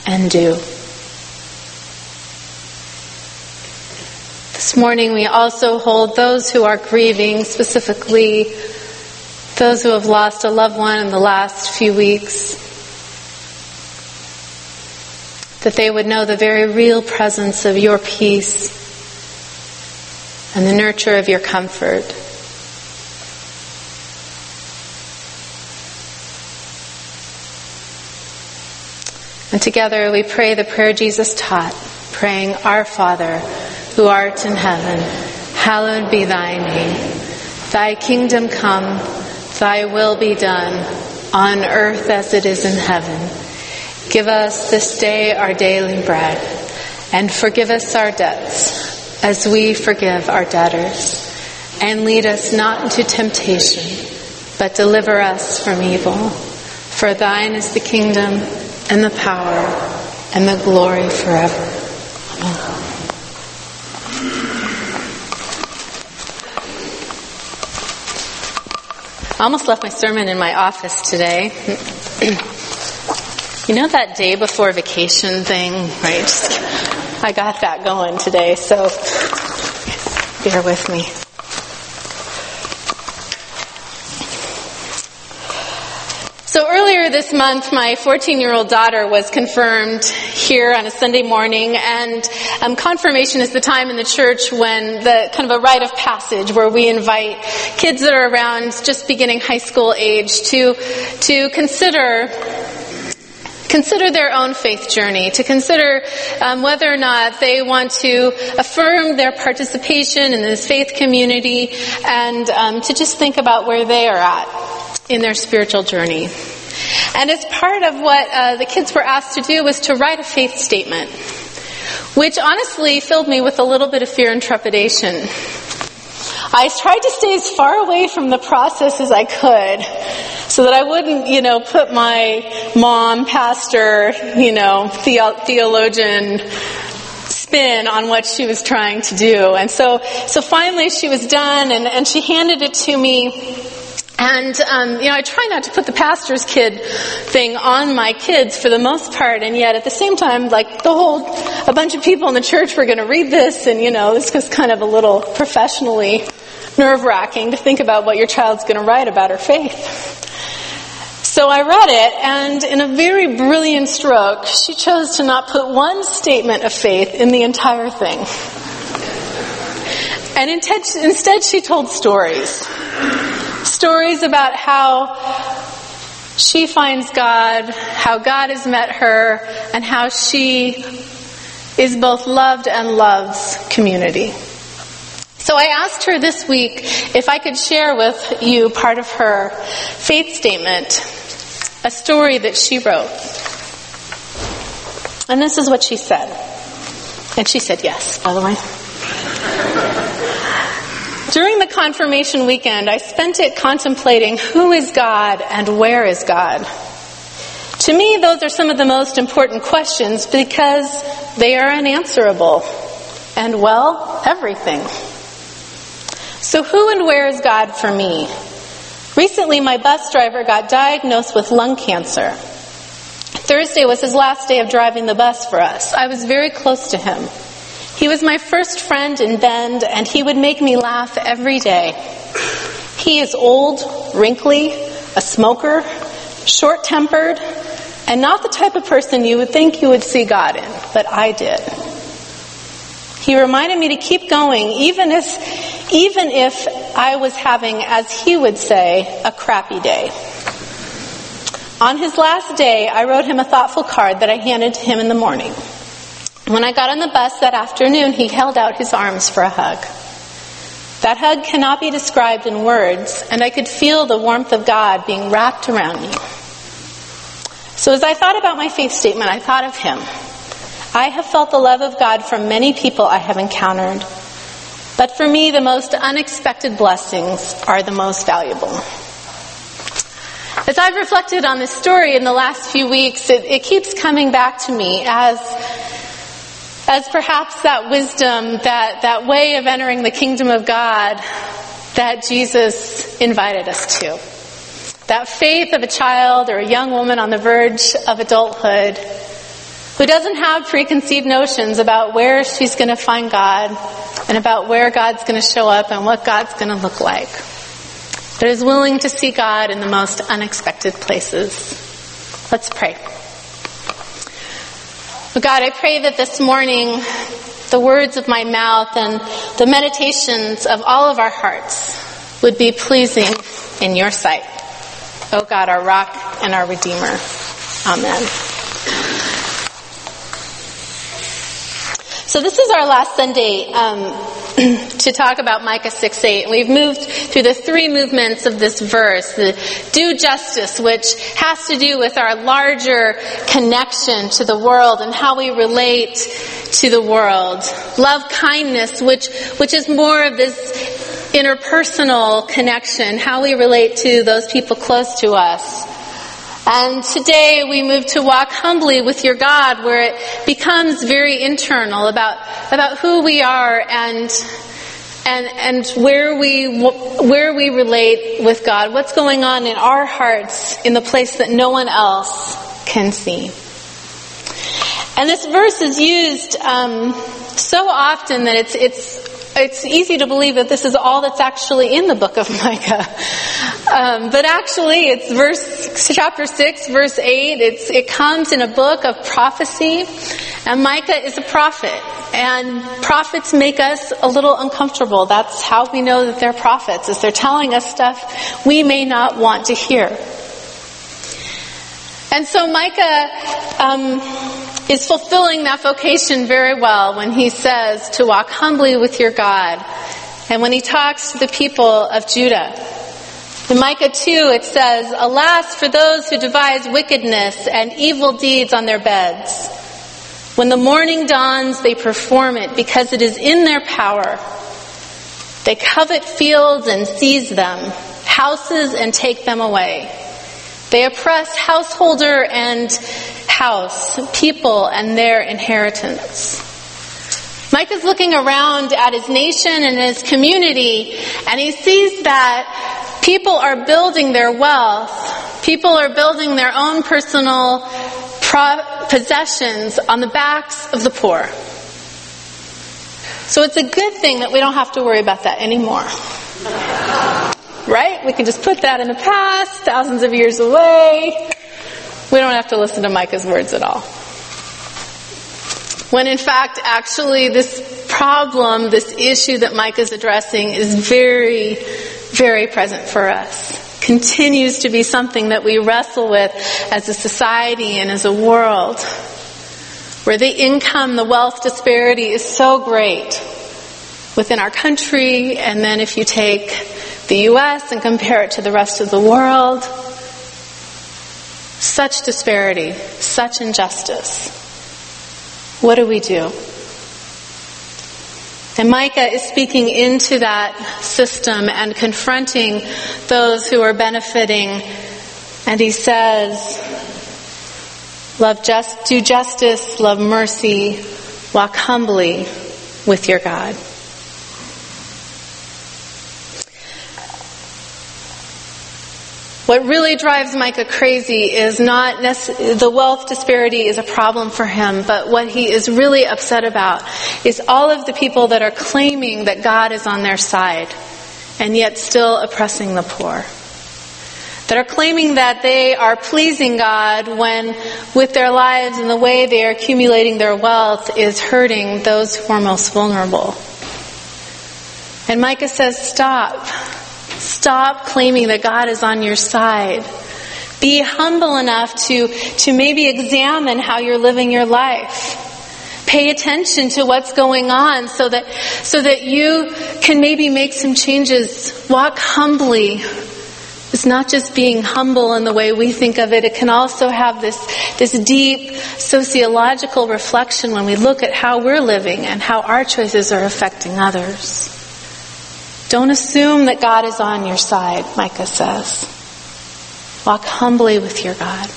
and do. This morning we also hold those who are grieving, specifically those who have lost a loved one in the last few weeks, that they would know the very real presence of your peace and the nurture of your comfort. And together we pray the prayer Jesus taught, praying, Our Father, who art in heaven, hallowed be thy name. Thy kingdom come, thy will be done, on earth as it is in heaven. Give us this day our daily bread, and forgive us our debts, as we forgive our debtors. And lead us not into temptation, but deliver us from evil. For thine is the kingdom, and the power, and the glory forever. Amen. I almost left my sermon in my office today. You know that day before vacation thing, right? I got that going today, so bear with me. So earlier this month, my 14-year-old daughter was confirmed here on a Sunday morning, and confirmation is the time in the church when the kind of a rite of passage where we invite kids that are around just beginning high school age to consider their own faith journey, to consider whether or not they want to affirm their participation in this faith community, and to just think about where they are at in their spiritual journey. And as part of what the kids were asked to do was to write a faith statement, which honestly filled me with a little bit of fear and trepidation. I tried to stay as far away from the process as I could so that I wouldn't, put my mom, pastor, theologian spin on what she was trying to do. And so finally she was done, and she handed it to me. And, I try not to put the pastor's kid thing on my kids for the most part, and yet at the same time, a bunch of people in the church were going to read this, and, this was kind of a little professionally nerve-wracking to think about what your child's going to write about her faith. So I read it, and in a very brilliant stroke, she chose to not put one statement of faith in the entire thing. And instead she told stories. Stories about how she finds God, how God has met her, and how she is both loved and loves community. So I asked her this week if I could share with you part of her faith statement, a story that she wrote. And this is what she said. And she said yes, by the way. During the confirmation weekend, I spent it contemplating who is God and where is God. To me, those are some of the most important questions because they are unanswerable and, everything. So who and where is God for me? Recently, my bus driver got diagnosed with lung cancer. Thursday was his last day of driving the bus for us. I was very close to him. He was my first friend in Bend, and he would make me laugh every day. He is old, wrinkly, a smoker, short-tempered, and not the type of person you would think you would see God in, but I did. He reminded me to keep going, even if I was having, as he would say, a crappy day. On his last day, I wrote him a thoughtful card that I handed to him in the morning. When I got on the bus that afternoon, he held out his arms for a hug. That hug cannot be described in words, and I could feel the warmth of God being wrapped around me. So as I thought about my faith statement, I thought of him. I have felt the love of God from many people I have encountered, but for me, the most unexpected blessings are the most valuable. As I've reflected on this story in the last few weeks, it keeps coming back to me as perhaps that wisdom, that way of entering the kingdom of God that Jesus invited us to. That faith of a child or a young woman on the verge of adulthood who doesn't have preconceived notions about where she's going to find God and about where God's going to show up and what God's going to look like, but is willing to see God in the most unexpected places. Let's pray. Oh God, I pray that this morning the words of my mouth and the meditations of all of our hearts would be pleasing in your sight. Oh God, our rock and our Redeemer. Amen. So this is our last Sunday to talk about Micah 6:8. We've moved through the three movements of this verse. The do justice, which has to do with our larger connection to the world and how we relate to the world. Love kindness, which is more of this interpersonal connection, how we relate to those people close to us. And today we move to walk humbly with your God, where it becomes very internal about who we are and where we relate with God, what's going on in our hearts in the place that no one else can see. And this verse is used so often that it's easy to believe that this is all that's actually in the book of Micah. But actually, it's chapter 6, verse 8. It comes in a book of prophecy. And Micah is a prophet. And prophets make us a little uncomfortable. That's how we know that they're prophets, is they're telling us stuff we may not want to hear. And so Micah is fulfilling that vocation very well when he says to walk humbly with your God, and when he talks to the people of Judah. In Micah 2 it says, "Alas for those who devise wickedness and evil deeds on their beds. When the morning dawns, they perform it because it is in their power. They covet fields and seize them, houses and take them away. They oppress householder and house, people and their inheritance." Micah's looking around at his nation and his community, and he sees that people are building their wealth. People are building their own personal possessions on the backs of the poor. So it's a good thing that we don't have to worry about that anymore. Right? We can just put that in the past, thousands of years away. We don't have to listen to Micah's words at all. When in fact, actually, this problem, this issue that Micah's addressing is very, very present for us. Continues to be something that we wrestle with as a society and as a world, where the income, the wealth disparity is so great within our country, and then if you take the U.S. and compare it to the rest of the world, such disparity, such injustice. What do we do? And Micah is speaking into that system and confronting those who are benefiting. And he says, do justice, love mercy, walk humbly with your God. What really drives Micah crazy is not the wealth disparity is a problem for him, but what he is really upset about is all of the people that are claiming that God is on their side and yet still oppressing the poor. That are claiming that they are pleasing God when with their lives and the way they are accumulating their wealth is hurting those who are most vulnerable. And Micah says, stop. Stop claiming that God is on your side. Be humble enough to maybe examine how you're living your life. Pay attention to what's going on so that you can maybe make some changes. Walk humbly. It's not just being humble in the way we think of it. It can also have this deep sociological reflection when we look at how we're living and how our choices are affecting others. Don't assume that God is on your side, Micah says. Walk humbly with your God.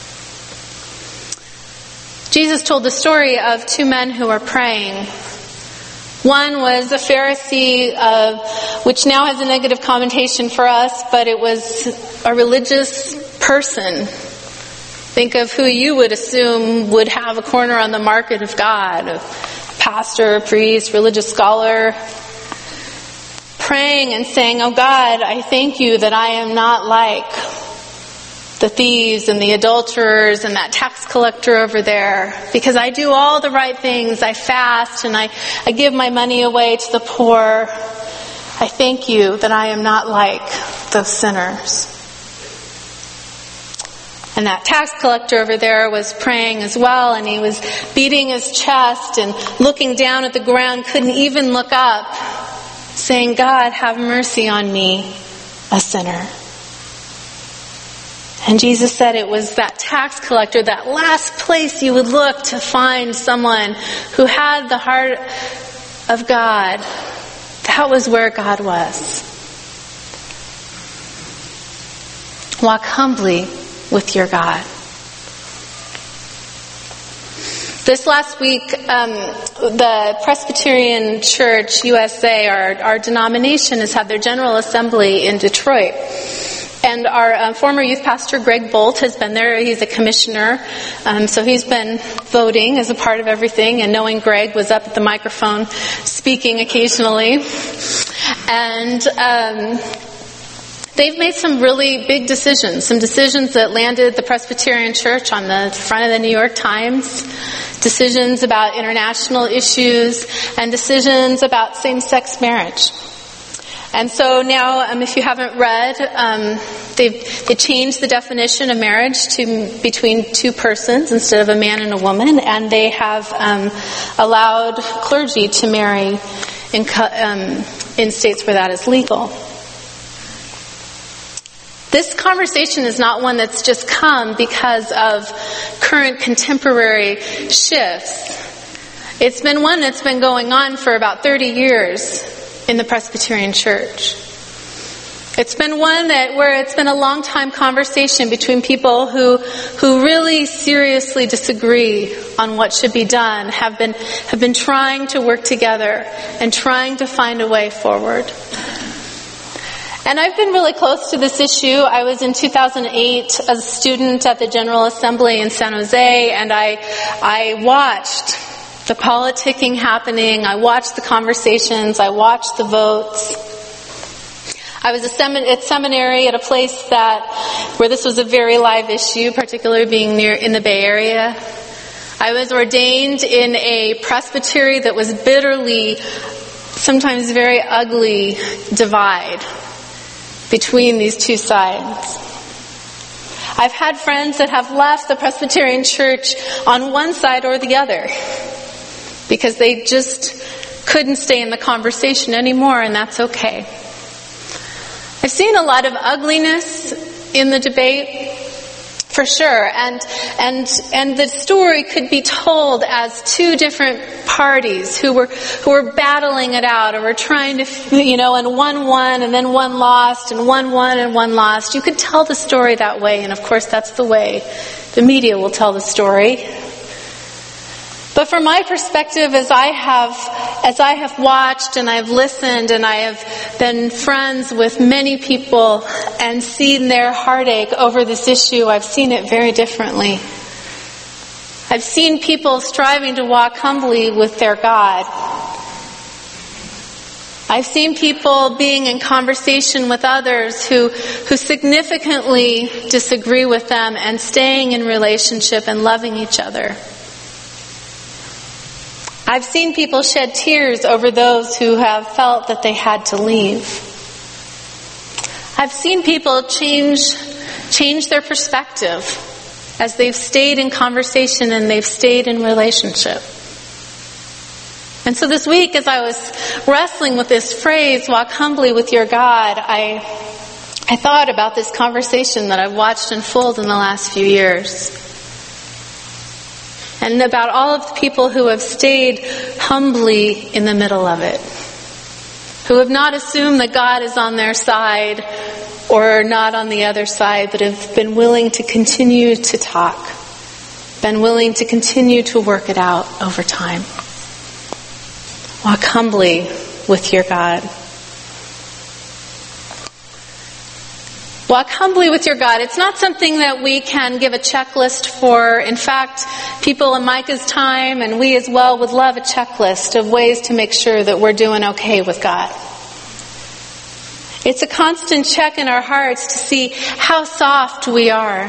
Jesus told the story of two men who were praying. One was a Pharisee, which now has a negative connotation for us, but it was a religious person. Think of who you would assume would have a corner on the market of God, a pastor, a priest, religious scholar, praying and saying, "Oh God, I thank you that I am not like the thieves and the adulterers and that tax collector over there, because I do all the right things. I fast and I give my money away to the poor. I thank you that I am not like those sinners." And that tax collector over there was praying as well, and he was beating his chest and looking down at the ground, couldn't even look up, saying, "God, have mercy on me, a sinner." And Jesus said it was that tax collector, that last place you would look to find someone who had the heart of God. That was where God was. Walk humbly with your God. This last week, the Presbyterian Church USA, our denomination, has had their General Assembly in Detroit. And our former youth pastor, Greg Bolt, has been there. He's a commissioner. So he's been voting as a part of everything. And knowing Greg was up at the microphone speaking occasionally. And they've made some really big decisions. Some decisions that landed the Presbyterian Church on the front of the New York Times. Decisions about international issues. And decisions about same-sex marriage. And so now, if you haven't read, they changed the definition of marriage to between two persons instead of a man and a woman, and they have allowed clergy to marry in states where that is legal. This conversation is not one that's just come because of current contemporary shifts. It's been one that's been going on for about 30 years. In the Presbyterian Church. It's been one where it's been a long time conversation between people who really seriously disagree on what should be done, have been trying to work together and trying to find a way forward. And I've been really close to this issue. I was in 2008 as a student at the General Assembly in San Jose, and I watched the politicking happening. I watched the conversations. I watched the votes. I was at seminary at a place where this was a very live issue, particularly being in the Bay Area. I was ordained in a presbytery that was bitterly, sometimes very ugly divide between these two sides. I've had friends that have left the Presbyterian Church on one side or the other, because they just couldn't stay in the conversation anymore, and that's okay. I've seen a lot of ugliness in the debate, for sure, and the story could be told as two different parties who were battling it out, or were trying to, and one won and then one lost, and one won and one lost. You could tell the story that way, and of course that's the way the media will tell the story. But from my perspective, as I have watched and I've listened and I have been friends with many people and seen their heartache over this issue, I've seen it very differently. I've seen people striving to walk humbly with their God. I've seen people being in conversation with others who significantly disagree with them and staying in relationship and loving each other. I've seen people shed tears over those who have felt that they had to leave. I've seen people change their perspective as they've stayed in conversation and they've stayed in relationship. And so this week, as I was wrestling with this phrase, walk humbly with your God, I thought about this conversation that I've watched unfold in the last few years. And about all of the people who have stayed humbly in the middle of it. Who have not assumed that God is on their side or not on the other side, but have been willing to continue to talk. Been willing to continue to work it out over time. Walk humbly with your God. Walk humbly with your God. It's not something that we can give a checklist for. In fact, people in Micah's time, and we as well, would love a checklist of ways to make sure that we're doing okay with God. It's a constant check in our hearts to see how soft we are.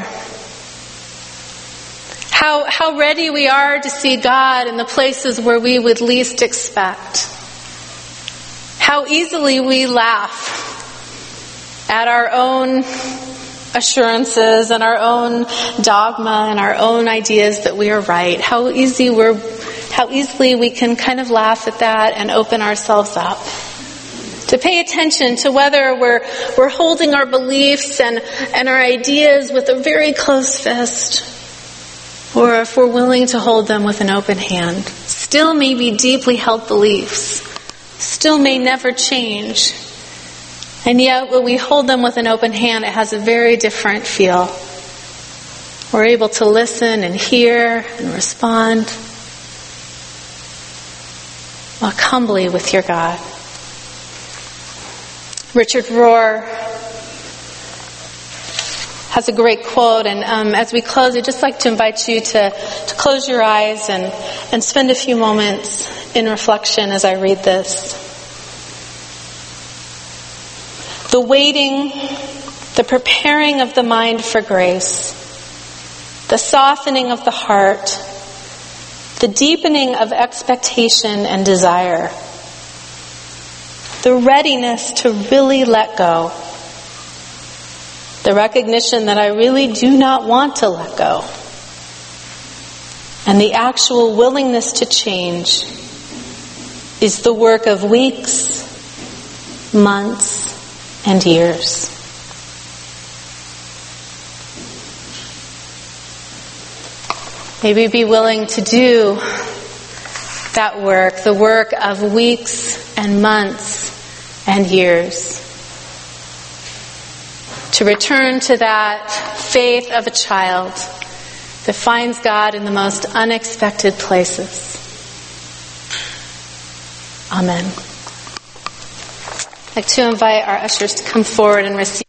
How ready we are to see God in the places where we would least expect. How easily we laugh at our own assurances and our own dogma and our own ideas that we are right. How easily we can kind of laugh at that and open ourselves up. To pay attention to whether we're holding our beliefs and our ideas with a very close fist, or if we're willing to hold them with an open hand. Still may be deeply held beliefs. Still may never change. And yet, when we hold them with an open hand, it has a very different feel. We're able to listen and hear and respond. Walk humbly with your God. Richard Rohr has a great quote, and as we close, I'd just like to invite you to close your eyes and spend a few moments in reflection as I read this. The waiting, the preparing of the mind for grace, the softening of the heart, the deepening of expectation and desire, the readiness to really let go, the recognition that I really do not want to let go, and the actual willingness to change is the work of weeks, months, and years. May we be willing to do that work, the work of weeks and months and years, to return to that faith of a child that finds God in the most unexpected places. Amen. I'd like to invite our ushers to come forward and receive